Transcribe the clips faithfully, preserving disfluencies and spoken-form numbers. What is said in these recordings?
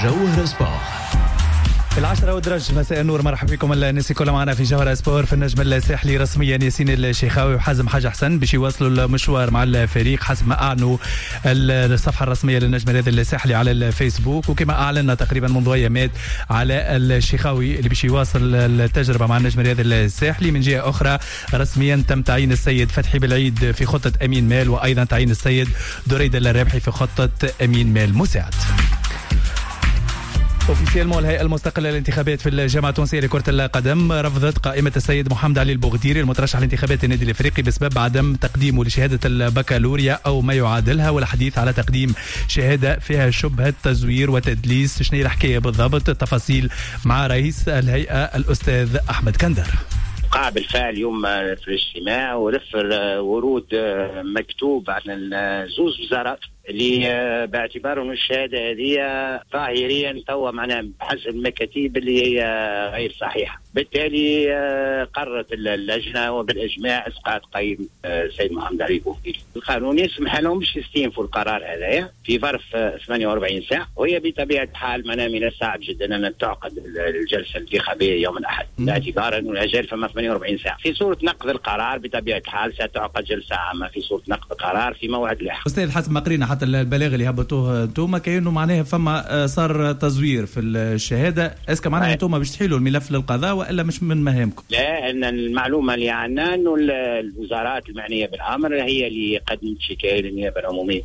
جوهر سبور. العشرة ودرج مساء النور، مرحبا بكم الناس كلها معنا في جوهر سبور. في النجم الساحلي رسميا ياسين الشيخاوي وحازم حاج حسن باش يواصلوا المشوار مع الفريق حسب ما اعلنوا الصفحه الرسميه للنجم الرياضي الساحلي على الفيسبوك، وكما اعلنا تقريبا منذ ايامات على الشيخاوي اللي باش يواصل التجربه مع النجم الرياضي الساحلي. من جهه اخرى رسميا تم تعيين السيد فتحي بالعيد في خطه امين مال، وايضا تعيين السيد دريد الرابحي في خطه امين مال مساعد. اوفيسيالمون الهيئة المستقلة للانتخابات في الجامعة التونسية لكرة القدم رفضت قائمة السيد محمد علي البوغديري المترشح لانتخابات النادي الافريقي بسبب عدم تقديمه لشهادة البكالوريا او ما يعادلها، والحديث على تقديم شهادة فيها شبهة تزوير وتدليس. شنو هي الحكاية بالضبط؟ التفاصيل مع رئيس الهيئة الأستاذ أحمد كندر. وقع بالفعل اليوم في الاجتماع ورفر ورود مكتوب عن زوز وزارات اللي باعتبار انه الشهاده هذه ظاهريا توا معناها بحسب المكاتيب اللي هي غير صحيحه، بالتالي قررت اللجنه وبالاجماع اسقاط قيم السيد محمد علي البوغديري. القانون يسمح لهم باش يستينفوا القرار هذايا في ظرف ثمانية وأربعين ساعه، وهي بطبيعه الحال معناها من الصعب جدا ان تعقد الجلسه الانتخابيه يوم الاحد باعتبار انه الاجال فما ثمانية وأربعين ساعه. في صوره نقض القرار بطبيعه الحال ستعقد جلسه عامه في صوره نقض القرار في موعد لاحق. استاذ حسب ما قرينا حتى البلاغ اللي هبطوه انتم كانه معناها فما صار تزوير في الشهاده، اسكا معناها انتم باش تحيلوا الملف للقضاء والا مش من مهامكم؟ لا، ان المعلومه اللي عندنا انه الوزارات المعنيه بالامر هي اللي قدمت شكايه للنيابه العموميه.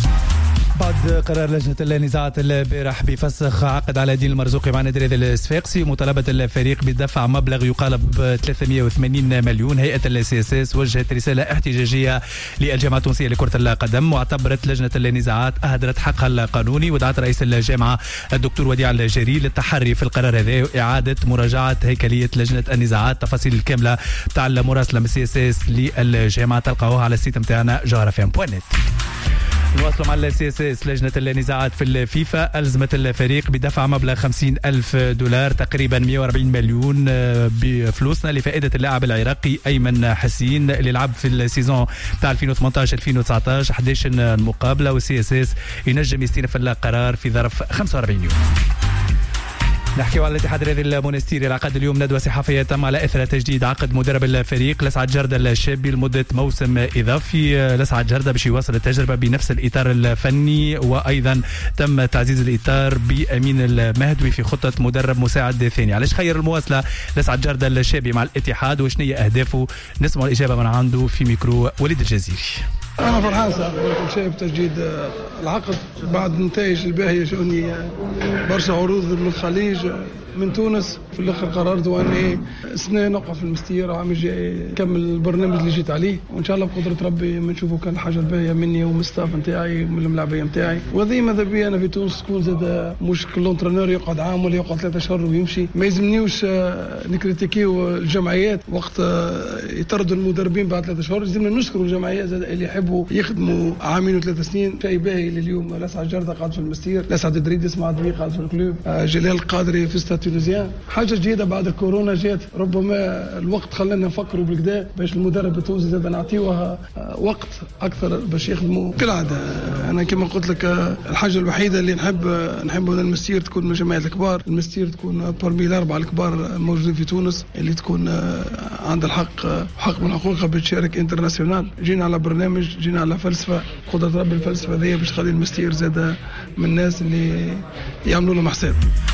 بعد قرار لجنة النزاعات البارح بفسخ عقد على دين المرزوقي مع نادي الرياضي الصفاقسي ومطالبة الفريق بدفع مبلغ يقارب ثلاثمئة وثمانين مليون، هيئة السي اس اس وجهت رسالة احتجاجية للجامعة التونسية لكرة القدم، واعتبرت لجنة النزاعات أهدرت حقها القانوني، ودعت رئيس الجامعة الدكتور وديع الجري للتحري في القرار هذا وإعادة مراجعة هيكلية لجنة النزاعات. تفاصيل الكاملة تاع المراسلة من السي اس اس للجامعة تلقاوها على السيت نتاعنا جوهر اف ام دوت نت. نواصلوا مع السي اس اس. لجنة النزاعات في الفيفا ألزمت الفريق بدفع مبلغ خمسين ألف دولار تقريبا مئة وأربعين مليون بفلوسنا لفائدة اللاعب العراقي أيمن حسين اللي لعب في السيزون تاع ألفين وثمانية عشر ألفين وتسعة عشر أحد عشر مقابلة، والسي اس اس ينجم يستلف القرار في ظرف خمسة وأربعين يوم. نحكيو على الاتحاد الرياضي المونستيري. العقد اليوم ندوة صحفية تم على إثر تجديد عقد مدرب الفريق لسعد جردة الشابي لمدة موسم إضافي. لسعد جردة باش يواصل التجربة بنفس الإطار الفني، وأيضا تم تعزيز الإطار بأمين المهدوي في خطة مدرب مساعد ثاني. علاش خير المواصلة لسعد جردة الشابي مع الاتحاد وشنو هي أهدافه؟ نسمع الإجابة من عنده في ميكرو وليد الجزيري. أنا فرحان صراحة شايف تجديد العقد بعد النتائج الباهية، شؤوني برشا عروض من الخليج من تونس. في الاخر قررت واني سنه نوقف في المستير عام جاي نكمل البرنامج اللي جيت عليه، وان شاء الله بقدره ربي بنشوفوا كان حاجه باهيه مني ومن الستاف نتاعي ومن الملاعبيه نتاعي. وهذه ماذا بيا انا في تونس تكون زاد مش كل انترنور يقعد عام ولا يقعد ثلاثة شهور ويمشي. ما يلزمنيوش نكريتيكيو الجمعيات وقت يطردوا المدربين بعد ثلاثة شهور، لازمنا نشكروا الجمعيات زاد اللي يحبوا يخدموا عامين وثلاث سنين. شيء باهي لليوم لسعد جردة قاعد في المستير، لسعد دريد اسمع دريد قاعد في الكلوب، جلال القادري في استاد تونسيان. حاجه جديده بعد الكورونا جات، ربما الوقت خلانا نفكروا بالكدا باش المدرب التونسي زاد نعطيوها وقت اكثر باش يخدموا كالعاده. انا كما قلت لك الحاجه الوحيده اللي نحب نحب المستير تكون من الجماعات الكبار، المستير تكون برمي الاربعه الكبار موجودين في تونس اللي تكون عندها الحق حق من حقوقها باش تشارك انترناسيونال. جينا على برنامج، جينا على فلسفه، قدره ربي الفلسفه هذه باش تخلي المستير زاد من الناس اللي يعملوا لهم حساب.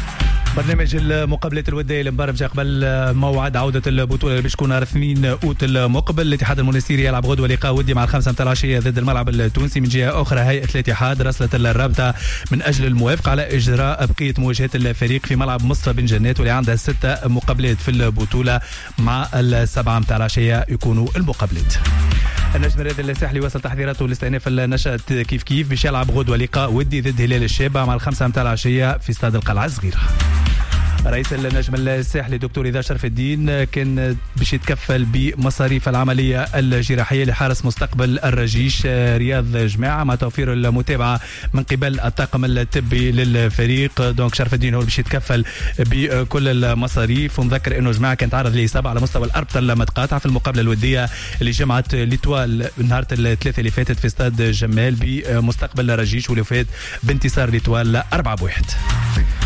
برنامج المقابلات الوديه المبارك جا قبل موعد عوده البطوله اللي باش تكون نهار اثنين اوت المقبل. الاتحاد المونستيري يلعب غدوه لقاء ودي مع الخمسه نتاع العشيه ضد الملعب التونسي. من جهه اخرى هيئه الاتحاد راسلت الرابطه من اجل الموافقه على اجراء بقيه مواجهات الفريق في ملعب مصطفى بن جنات واللي عندها سته مقابلات في البطوله، مع السبعه نتاع العشيه يكونوا المقابلات. النجم الرياضي الساحلي وصل تحضيراته لاستئناف النشاط كيف كيف باش يلعب غدوه لقاء ودي ضد هلال الشابه مع الخمسه نتاع العشيه في استاد القلعه الصغيره. رئيس النجم الساحلي دكتور إذا شرف الدين كان باش يتكفل بمصاريف العملية الجراحية لحارس مستقبل الرجيش رياض جماعة مع توفير المتابعة من قبل الطاقم الطبي للفريق. دونك شرف الدين هو باش يتكفل بكل المصاريف. ونذكر انه جماعة كانت تعرض لإصابة على مستوى الأربطة المتقاطعة في المقابلة الودية اللي جمعت ليتوال نهار الثلاثة اللي فاتت في استاد جمال بمستقبل الرجيش واللي فات بانتصار ليتوال أربعة بواحد.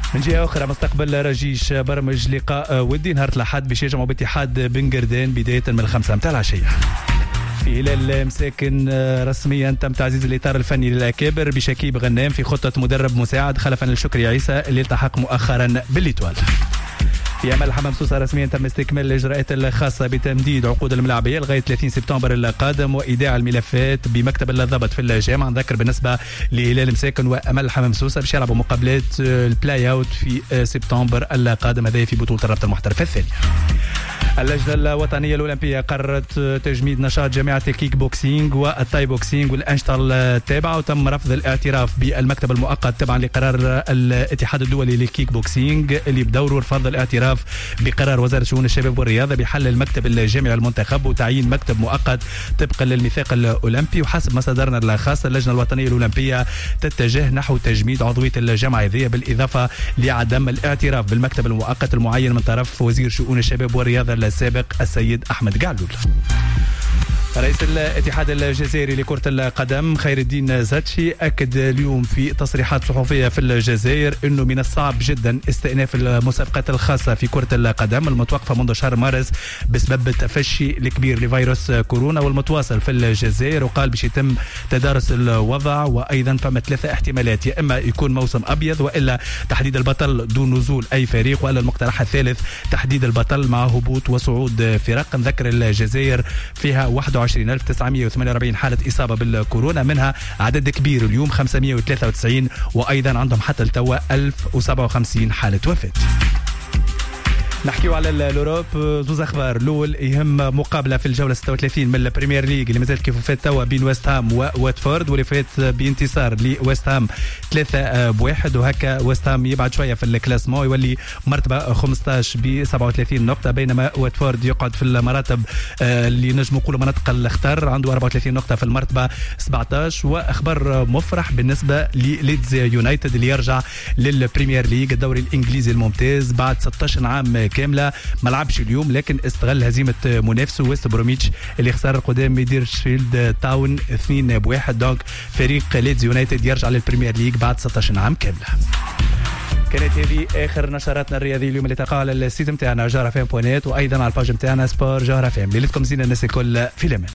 من جهة أخرى مستقبل رجيش برمج لقاء ودي نهار الأحد باش يجمعوا باتحاد بن قردان بداية من الخمسة متاع العشية. في هلال مساكن رسميا تم تعزيز الإطار الفني للأكابر بشكيب غنام في خطة مدرب مساعد خلفا للشكري عيسى اللي التحق مؤخرا بالإتوال. في أمل حمام سوسة رسميا تم استكمال الإجراءات الخاصة بتمديد عقود الملاعبية لغاية ثلاثين سبتمبر القادم وإيداع الملفات بمكتب الضبط في الجامعة. نذكر بالنسبة لهلال مساكن وأمل حمام سوسة باش يلعبوا مقابلات البلاي أوت في سبتمبر القادم، هذا في بطولة الرابطة المحترفة الثانية. اللجنة الوطنية الأولمبية قررت تجميد نشاط جامعة الكيك بوكسينج والتاي بوكسينج والأنشطة التابعة، وتم رفض الاعتراف بالمكتب المؤقت تبعا لقرار الاتحاد الدولي للكيك بوكسينج اللي بدوره رفض الاعتراف بقرار وزارة شؤون الشباب والرياضة بحل المكتب الجامعي المنتخب وتعيين مكتب مؤقت طبقا للميثاق الأولمبي. وحسب مصادرنا الخاصة اللجنة الوطنية الأولمبية تتجه نحو تجميد عضوية الجامعة هذه بالإضافة لعدم الاعتراف بالمكتب المؤقت المعين من طرف وزير شؤون الشباب والرياضة السابق السيد أحمد قعلول. رئيس الاتحاد الجزائري لكرة القدم خير الدين زاتشي أكد اليوم في تصريحات صحفية في الجزائر أنه من الصعب جدا استئناف المسابقات الخاصة في كرة القدم المتوقفة منذ شهر مارس بسبب التفشي الكبير لفيروس كورونا والمتواصل في الجزائر. وقال باش يتم تدارس الوضع وأيضا فما ثلاثة احتمالات، يا إما يكون موسم أبيض وإلا تحديد البطل دون نزول أي فريق، وإلا المقترح الثالث تحديد البطل مع هبوط وصعود فرق. نذكر الجزائر فيها واحد وعشرين ألف وتسعمائة وثمانية وأربعين حالة إصابة بالكورونا، منها عدد كبير اليوم خمسمائة وثلاثة وتسعين، وأيضا عندهم حتى التوا ألف وسبعة وخمسين حالة وفاة. نحكيو على الأوروب، زوز أخبار. الأول يهم مقابلة في الجولة ستة وثلاثين من البريمير ليج اللي مازالت كيف فات توا بين ويست هام وواتفورد، واللي فات بانتصار لويست هام ثلاثة بواحد، وهكا ويست هام يبعد شوية في الكلاسمون يولي مرتبة خمسطاش ب سبعة وثلاثين نقطة، بينما واتفورد يقعد في المراتب اللي نجم نقولوا مناطق الخطر عنده أربعة وثلاثين نقطة في المرتبة سبعطاش. وأخبار مفرح بالنسبة لليدز يونايتد اللي يرجع للبريمير ليج الدوري الإنجليزي الممتاز بعد ستة عشر عام كامله. ما لعبش اليوم لكن استغل هزيمه منافسه ويست بروميتش اللي خسر قدام ميديرشفيلد تاون اثنين بواحد. دونك فريق ليدز يونايتد يرجع للبريمير ليج بعد ستة عشر عام كامله. كانت هذه اخر نشراتنا الرياضيه اليوم اللي تلقاها على السيت نتاعنا جوهر اف ام بوينت، وايضا على الباج نتاعنا سبور جوهر اف ام. ليلتكم زينه الناس الكل في الامان.